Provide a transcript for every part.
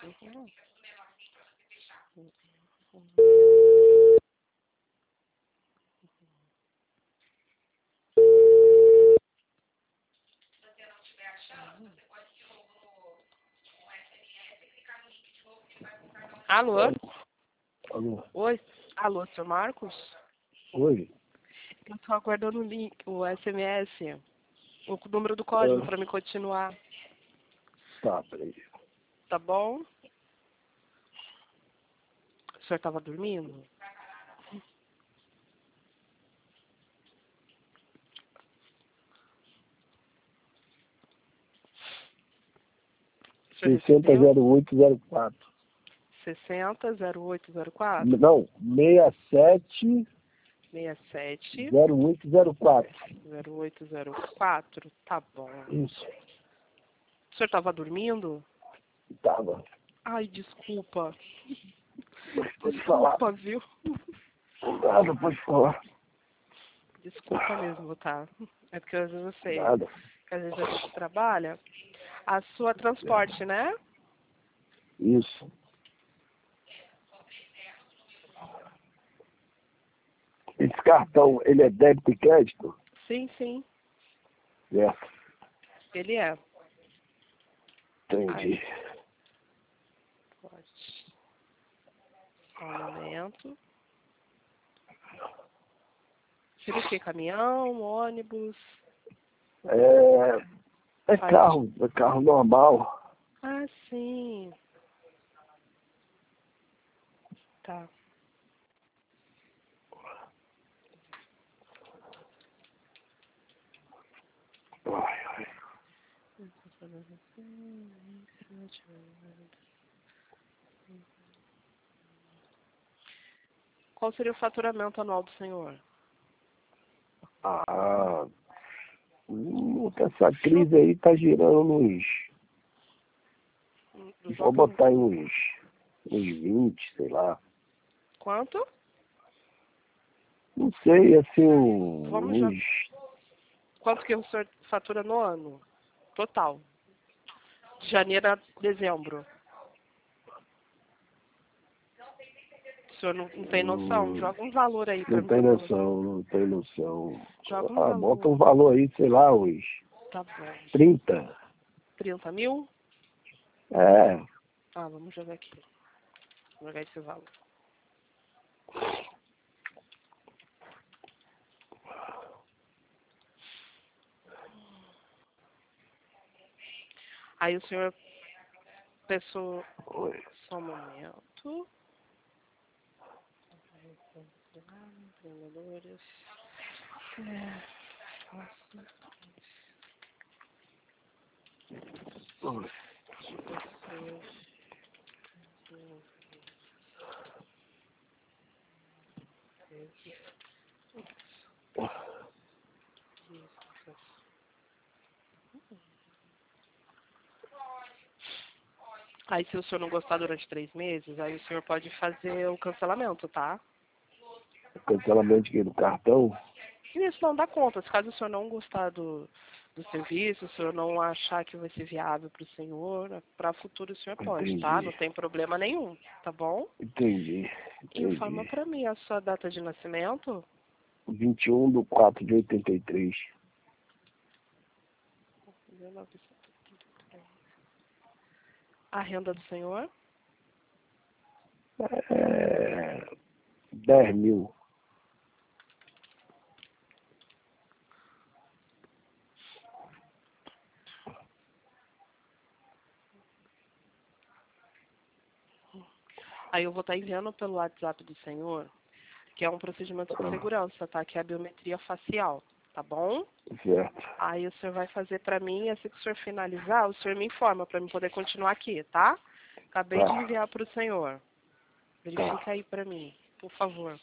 Alô? Alô? Oi? Alô, senhor Marcos? Oi? Eu tô aguardando o link, o SMS, o número do código para me continuar. Tá, peraí. Tá bom? O senhor tava dormindo? O senhor recebeu? 600804. 600804? Não, 67 67 0804. 0804? Tá bom. Isso, O senhor tava dormindo? tava. Ai, desculpa. Pode falar. Desculpa, viu? Nada, pode falar. Desculpa mesmo, tá? É porque às vezes eu sei Nada. que às vezes a gente trabalha. A sua transporte, né? Isso. Esse cartão, ele é débito e crédito? Sim, sim. Certo. Ele é. Entendi. Pode. Só um momento. Seria o quê? Caminhão, ônibus? É carro normal. Ah, sim. Tá. Ai, ai. Qual seria o faturamento anual do senhor? Essa crise aí tá girando nos... Vou botar em uns 20, sei lá. Quanto? Não sei, assim, Vamos já. uns... Quanto que o senhor fatura no ano? Total. De janeiro a dezembro. O senhor não tem noção? Joga um valor aí pra Não mim. tem noção, não tem noção. Joga um valor. Bota um valor aí, sei lá, uns Tá bom. 30. 30 mil? É, Ah, vamos jogar aqui. Vou jogar esse valor. Aí o senhor pensou... oi. Só um momento. Empreendedores. Oi. Aí se o senhor não gostar durante 3 meses, aí o senhor pode fazer o cancelamento, tá? Cancelamento aqui do cartão. Isso não dá conta. Se caso o senhor não gostar do serviço, o senhor não achar que vai ser viável para o senhor, para futuro o senhor pode, tá? Não Entendi. tem problema nenhum, tá bom? Entendi. Informa para mim a sua data de nascimento. 21/4/83. 1983. A renda do senhor? 10 mil. Aí eu vou estar enviando pelo WhatsApp do senhor, que é um procedimento de segurança, tá? Que é a biometria facial, tá bom? Certo. Aí o senhor vai fazer para mim, assim que o senhor finalizar, o senhor me informa para eu poder continuar aqui, tá? Acabei de enviar para o senhor. Verifica aí para mim, por favor.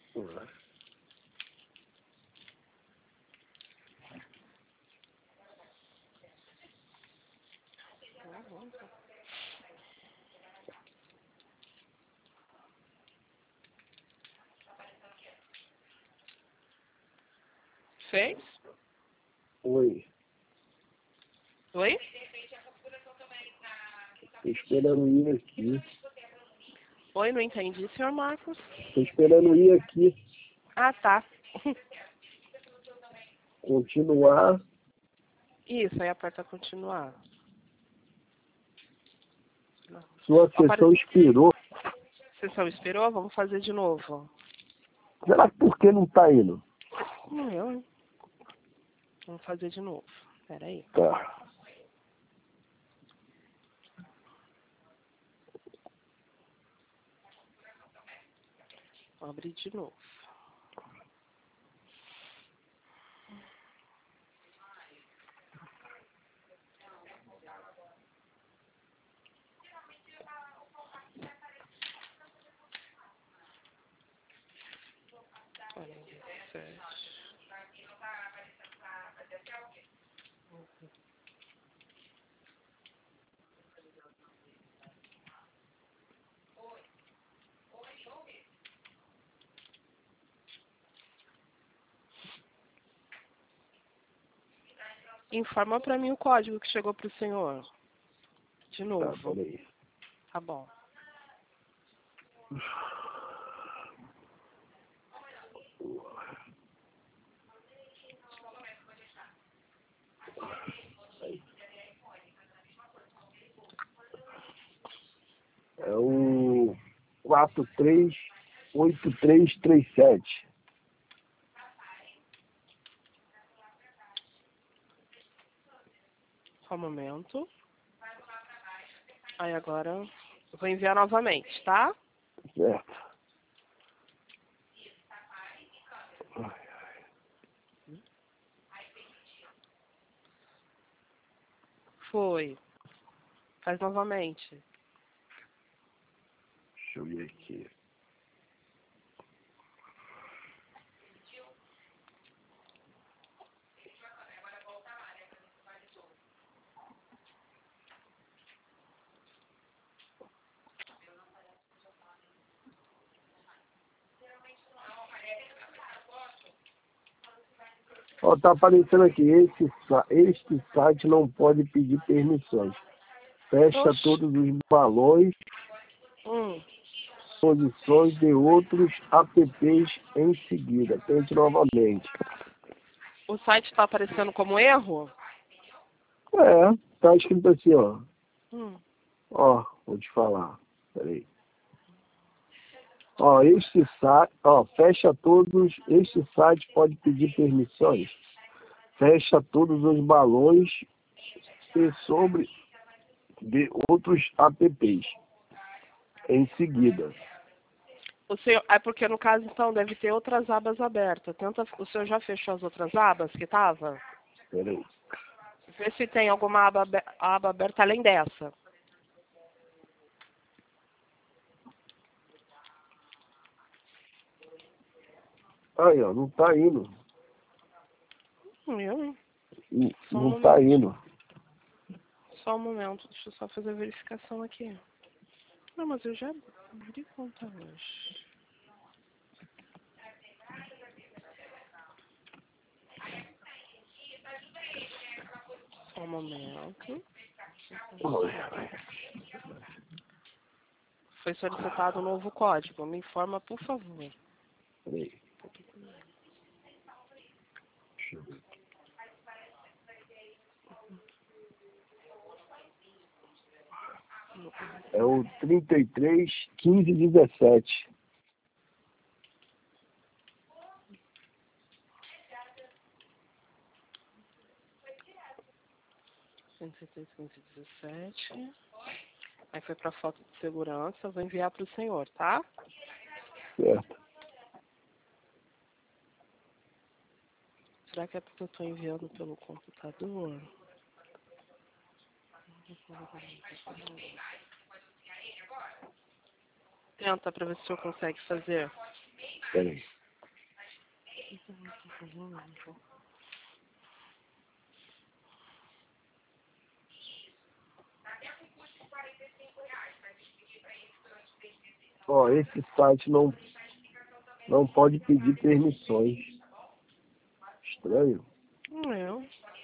Fez? Oi. Oi? Tô esperando ir aqui. Oi, não entendi, senhor Marcos. Tô esperando ir aqui. Ah, tá. Continuar. Isso, aí aperta continuar. Sua sessão expirou. Sessão expirou? Vamos fazer de novo. Será que por que não tá indo? Não, eu, hein? Vamos fazer de novo. Espera aí. Tá. Vou abrir de novo. Informa pra mim o código que chegou pro senhor. De Tá, novo. peraí. Tá bom. É o 438337. Só um momento. Aí agora eu vou enviar novamente, tá? Certo. Foi. Faz novamente. Deixa eu ver aqui. Ó, tá aparecendo aqui. Este site não pode pedir permissões. Fecha Oxi. todos os balões, posições de outros apps em seguida. Tente novamente. O site tá aparecendo como erro? É, tá escrito assim, ó. Hum. Ó, vou te falar. Peraí. Ó, este site, ó, fecha todos. Este site pode pedir permissões. Fecha todos os balões e sobre de outros apps em seguida. O senhor, é porque no caso então deve ter outras abas abertas. Tenta, o senhor já fechou as outras abas que tava? Peraí. Vê se tem alguma aba aberta além dessa. Aí, ó, não tá indo. Eu, hein? Não, Só um não tá momento. indo. Só um momento. Deixa eu só fazer a verificação aqui. Não, mas eu já abri conta hoje. Só um momento. Foi solicitado um novo código. Me informa, por favor. Peraí. Deixa eu ver. É o 331517. 133, aí foi para foto de segurança. Vou enviar para o senhor, tá? Certo. Será que é porque eu estou enviando pelo computador? Tenta para ver se o senhor consegue fazer. Peraí. Ó, esse site não pode pedir permissões. Estranho. Não.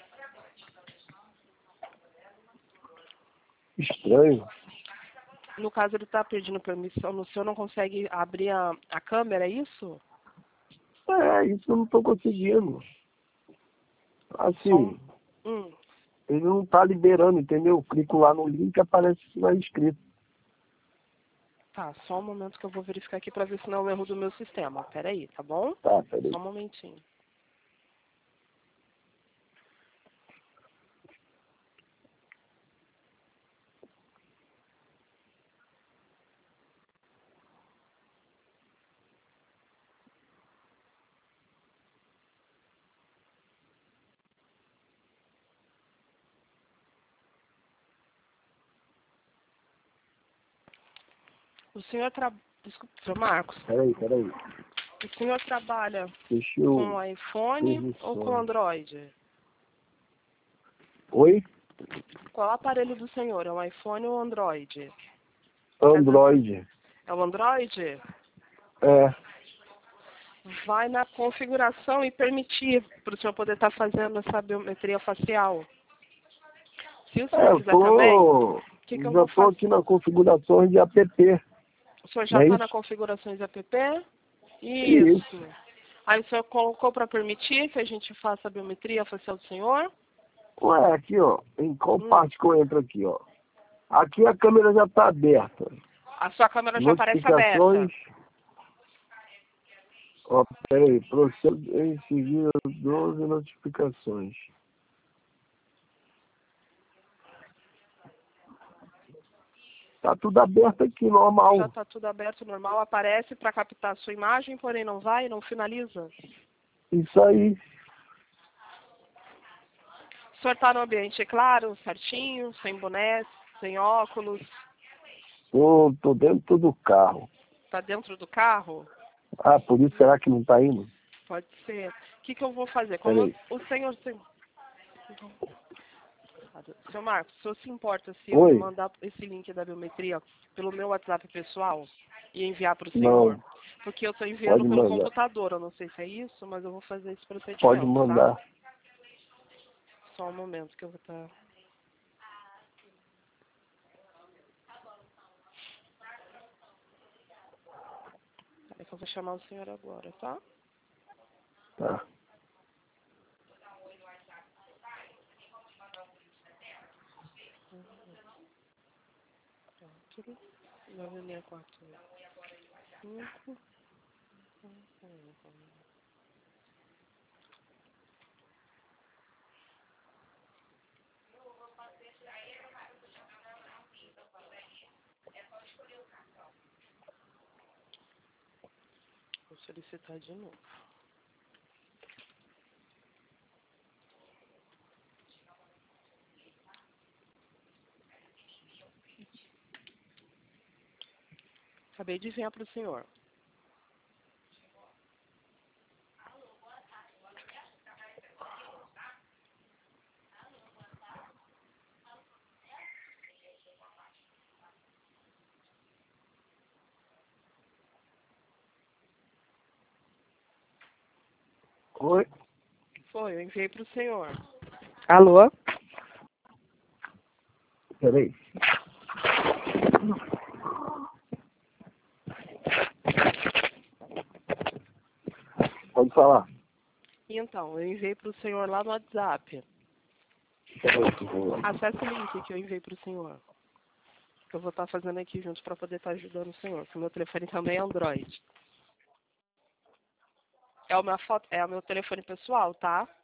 Estranho. No caso, ele está pedindo permissão. No seu não consegue abrir a câmera, é isso? Isso eu não tô conseguindo. Assim, ele não tá liberando, entendeu? Eu clico lá no link e aparece lá escrito. Tá, só um momento que eu vou verificar aqui para ver se não é um erro do meu sistema. Pera aí, tá bom? Tá, peraí. Só um momentinho. O senhor Desculpa, senhor Marcos. Peraí. O senhor trabalha Deixa eu... com iPhone ou com Android? Oi? Qual aparelho do senhor? É um iPhone ou Android? Android. É o Android? É. Vai na configuração e permitir para o senhor poder estar fazendo essa biometria facial. Se o senhor quiser também, o que eu vou fazer? Aqui na configuração de app. O senhor já está na configurações app? Isso. Aí o senhor colocou para permitir que a gente faça a biometria facial do senhor? Ué, aqui, ó. Em qual parte que eu entro aqui, ó? Aqui a câmera já está aberta. A sua câmera já aparece aberta. Ó, peraí. Procedo em seguida 12 notificações. Tá tudo aberto aqui, normal. Já está tudo aberto, normal. Aparece para captar a sua imagem, porém não vai, não finaliza. Isso aí. O senhor está no ambiente claro, certinho, sem boné, sem óculos? Tô dentro do carro. Está dentro do carro? Ah, por isso será que não tá indo? Pode ser. O que eu vou fazer? Como o senhor... Seu Marcos, o senhor se importa se eu mandar esse link da biometria pelo meu WhatsApp pessoal e enviar para o senhor? Não. Porque eu estou enviando pelo computador, eu não sei se é isso, mas eu vou fazer esse procedimento. Pode mandar. Tá? Só um momento que eu vou estar... É que eu vou chamar o senhor agora, tá? Tá. Tudo. 964. 5. Vou solicitar de novo. Acabei de enviar para o senhor. Oi? Foi, eu enviei para o senhor. Alô? Peraí. Pode falar. Então, eu enviei para o senhor lá no WhatsApp. Acesse o link que eu enviei para o senhor. Que eu vou estar fazendo aqui junto para poder estar ajudando o senhor. Porque o meu telefone também é Android. É o meu telefone pessoal, tá?